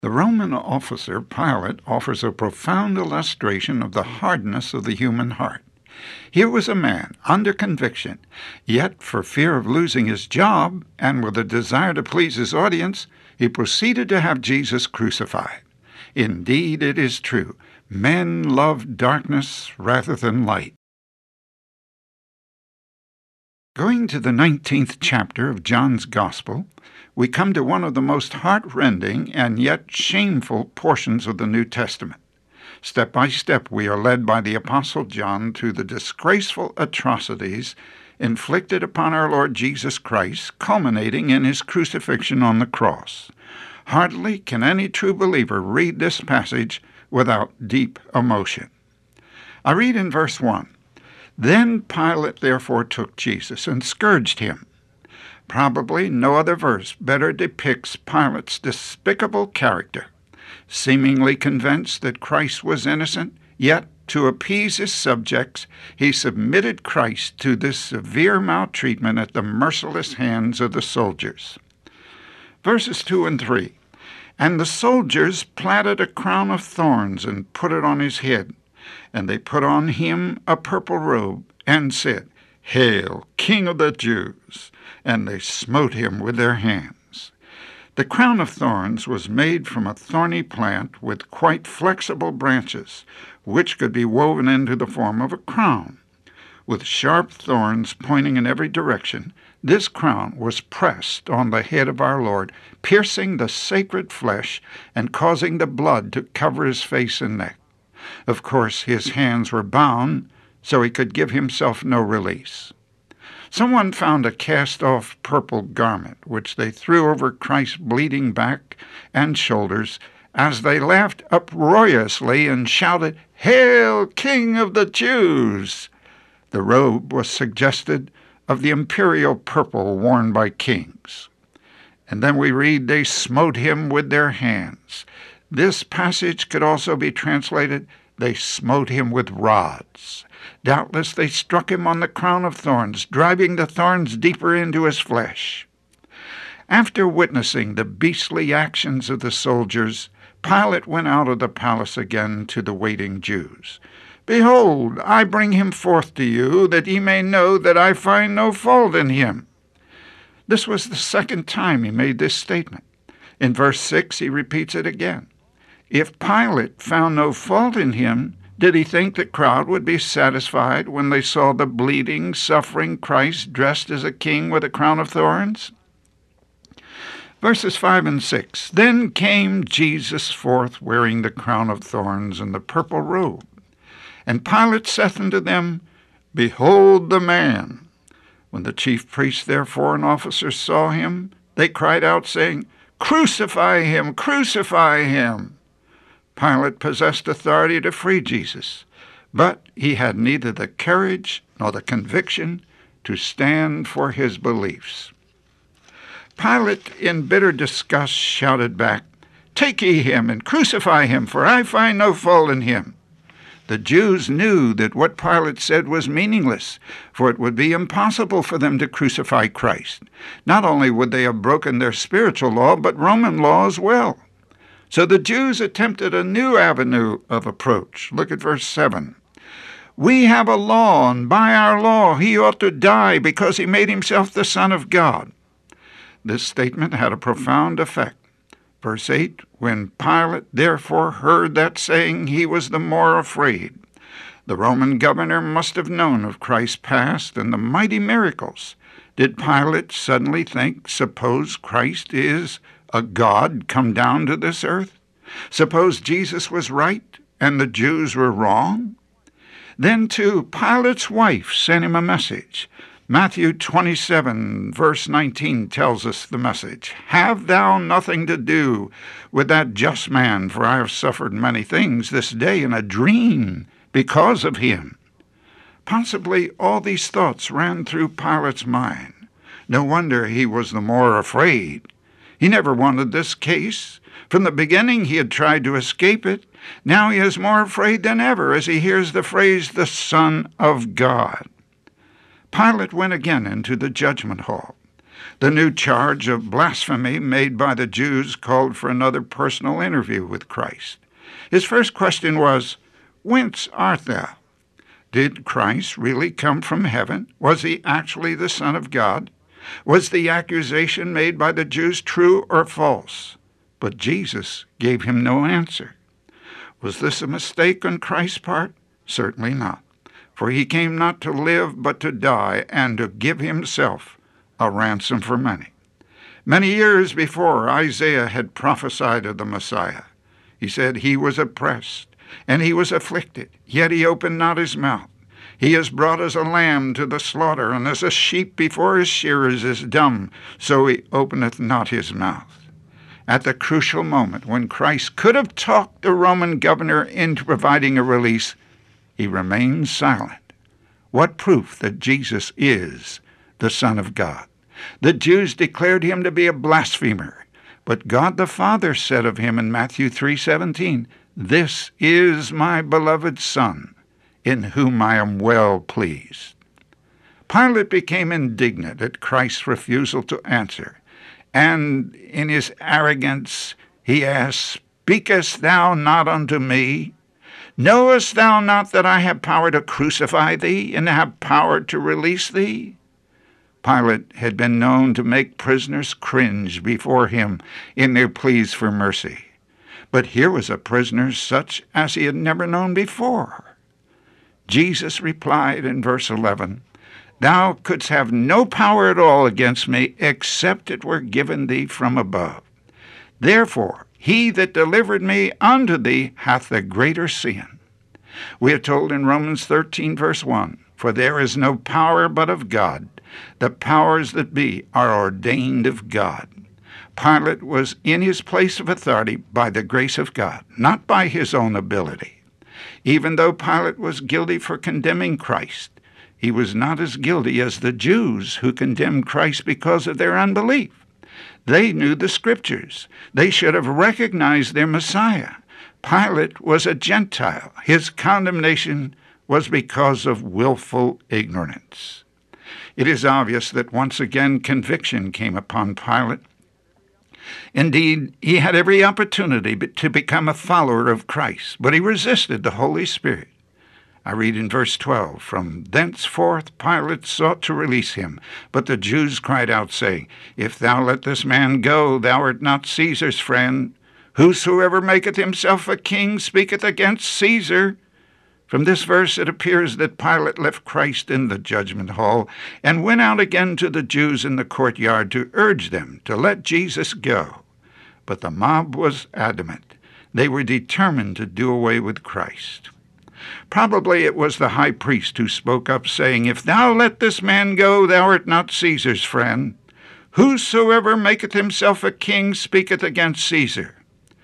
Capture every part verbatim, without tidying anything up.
The Roman officer Pilate offers a profound illustration of the hardness of the human heart. Here was a man under conviction, yet for fear of losing his job and with a desire to please his audience, he proceeded to have Jesus crucified. Indeed, it is true, men love darkness rather than light. Going to the nineteenth chapter of John's Gospel, we come to one of the most heart-rending and yet shameful portions of the New Testament. Step by step, we are led by the Apostle John to the disgraceful atrocities inflicted upon our Lord Jesus Christ, culminating in his crucifixion on the cross. Hardly can any true believer read this passage without deep emotion. I read in verse one, "Then Pilate therefore took Jesus and scourged him." Probably no other verse better depicts Pilate's despicable character. Seemingly convinced that Christ was innocent, yet to appease his subjects, he submitted Christ to this severe maltreatment at the merciless hands of the soldiers. Verses two and three, "And the soldiers platted a crown of thorns and put it on his head, and they put on him a purple robe, and said, 'Hail, King of the Jews!' And they smote him with their hands." The crown of thorns was made from a thorny plant with quite flexible branches, which could be woven into the form of a crown. With sharp thorns pointing in every direction, this crown was pressed on the head of our Lord, piercing the sacred flesh and causing the blood to cover his face and neck. Of course, his hands were bound, so he could give himself no release. Someone found a cast-off purple garment, which they threw over Christ's bleeding back and shoulders as they laughed uproariously and shouted, "Hail, King of the Jews!" The robe was suggested of the imperial purple worn by kings. And then we read, "They smote him with their hands." This passage could also be translated, "They smote him with rods." Doubtless they struck him on the crown of thorns, driving the thorns deeper into his flesh. After witnessing the beastly actions of the soldiers, Pilate went out of the palace again to the waiting Jews. "Behold, I bring him forth to you, that ye may know that I find no fault in him." This was the second time he made this statement. In verse six, he repeats it again. If Pilate found no fault in him, did he think the crowd would be satisfied when they saw the bleeding, suffering Christ dressed as a king with a crown of thorns? Verses five and six, "Then came Jesus forth wearing the crown of thorns and the purple robe. And Pilate saith unto them, Behold the man. When the chief priests therefore and officers saw him, they cried out, saying, Crucify him, crucify him. Pilate possessed authority to free Jesus, but he had neither the courage nor the conviction to stand for his beliefs. Pilate, in bitter disgust, shouted back, Take ye him and crucify him, for I find no fault in him. The Jews knew that what Pilate said was meaningless, for it would be impossible for them to crucify Christ. Not only would they have broken their spiritual law, but Roman law as well. So the Jews attempted a new avenue of approach. Look at verse seven. We have a law, and by our law he ought to die because he made himself the Son of God. This statement had a profound effect. Verse eight, when Pilate therefore heard that saying, he was the more afraid. The Roman governor must have known of Christ's past and the mighty miracles. Did Pilate suddenly think, suppose Christ is a God come down to this earth? Suppose Jesus was right and the Jews were wrong? Then, too, Pilate's wife sent him a message. Matthew twenty-seven, verse nineteen tells us the message. Have thou nothing to do with that just man, for I have suffered many things this day in a dream because of him. Possibly all these thoughts ran through Pilate's mind. No wonder he was the more afraid. He never wanted this case. From the beginning he had tried to escape it. Now he is more afraid than ever as he hears the phrase, the Son of God. Pilate went again into the judgment hall. The new charge of blasphemy made by the Jews called for another personal interview with Christ. His first question was, "Whence art thou?" Did Christ really come from heaven? Was he actually the Son of God? Was the accusation made by the Jews true or false? But Jesus gave him no answer. Was this a mistake on Christ's part? Certainly not. For he came not to live, but to die, and to give himself a ransom for many. Many years before, Isaiah had prophesied of the Messiah. He said, "He was oppressed, and he was afflicted, yet he opened not his mouth. He is brought as a lamb to the slaughter, and as a sheep before his shearers is dumb, so he openeth not his mouth." At the crucial moment when Christ could have talked the Roman governor into providing a release, he remained silent. What proof that Jesus is the Son of God. The Jews declared him to be a blasphemer, but God the Father said of him in Matthew three seventeen, "This is my beloved Son, in whom I am well pleased." Pilate became indignant at Christ's refusal to answer, and in his arrogance he asked, "Speakest thou not unto me? Knowest thou not that I have power to crucify thee, and have power to release thee?" Pilate had been known to make prisoners cringe before him in their pleas for mercy. But here was a prisoner such as he had never known before. Jesus replied in verse eleven, "Thou couldst have no power at all against me, except it were given thee from above. Therefore he that delivered me unto thee hath the greater sin." We are told in Romans thirteen, verse one, "For there is no power but of God. The powers that be are ordained of God." Pilate was in his place of authority by the grace of God, not by his own ability. Even though Pilate was guilty for condemning Christ, he was not as guilty as the Jews who condemned Christ because of their unbelief. They knew the Scriptures. They should have recognized their Messiah. Pilate was a Gentile. His condemnation was because of willful ignorance. It is obvious that once again conviction came upon Pilate. Indeed, he had every opportunity to become a follower of Christ, but he resisted the Holy Spirit. I read in verse twelve, "From thenceforth Pilate sought to release him, but the Jews cried out, saying, If thou let this man go, thou art not Caesar's friend. Whosoever maketh himself a king speaketh against Caesar." From this verse it appears that Pilate left Christ in the judgment hall and went out again to the Jews in the courtyard to urge them to let Jesus go. But the mob was adamant. They were determined to do away with Christ. Probably it was the high priest who spoke up, saying, "If thou let this man go, thou art not Caesar's friend. Whosoever maketh himself a king speaketh against Caesar."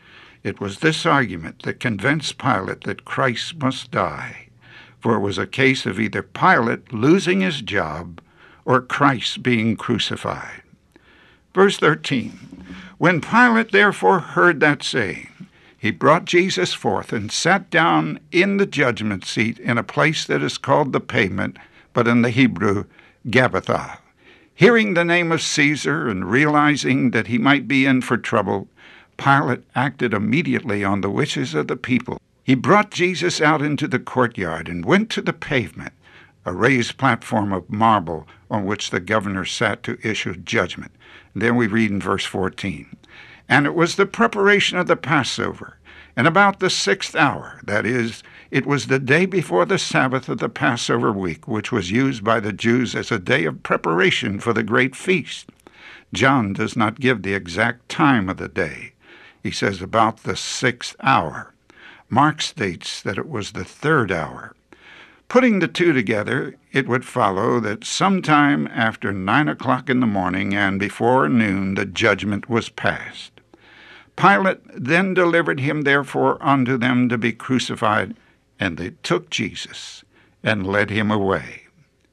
It was this argument that convinced Pilate that Christ must die, for it was a case of either Pilate losing his job or Christ being crucified. Verse thirteen, "When Pilate therefore heard that saying, he brought Jesus forth and sat down in the judgment seat in a place that is called the Pavement, but in the Hebrew, Gabbatha. Hearing the name of Caesar and realizing that he might be in for trouble, Pilate acted immediately on the wishes of the people. He brought Jesus out into the courtyard and went to the pavement, a raised platform of marble on which the governor sat to issue judgment. And then we read in verse fourteen, "And it was the preparation of the Passover, and about the sixth hour, that is, it was the day before the Sabbath of the Passover week, which was used by the Jews as a day of preparation for the great feast." John does not give the exact time of the day. He says about the sixth hour. Mark states that it was the third hour. Putting the two together, it would follow that sometime after nine o'clock in the morning and before noon the judgment was passed. Pilate then delivered him therefore unto them to be crucified, and they took Jesus and led him away.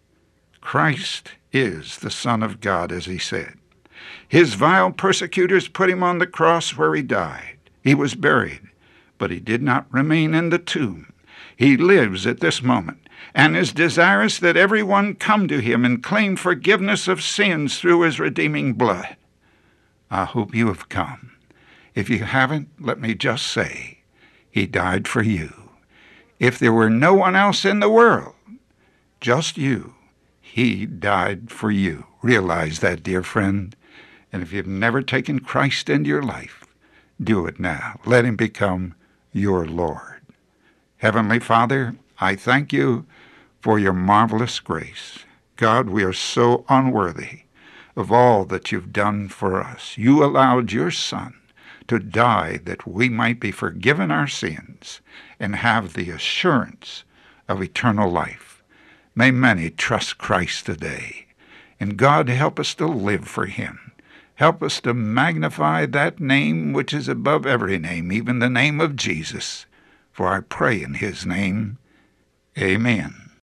Christ is the Son of God, as he said. His vile persecutors put him on the cross where he died. He was buried, but he did not remain in the tomb. He lives at this moment, and is desirous that everyone come to him and claim forgiveness of sins through his redeeming blood. I hope you have come. If you haven't, let me just say, he died for you. If there were no one else in the world, just you, he died for you. Realize that, dear friend. And if you've never taken Christ into your life, do it now. Let him become your Lord. Heavenly Father, I thank you for your marvelous grace. God, we are so unworthy of all that you've done for us. You allowed your Son to die that we might be forgiven our sins and have the assurance of eternal life. May many trust Christ today. And God, help us to live for him. Help us to magnify that name which is above every name, even the name of Jesus. For I pray in his name, amen.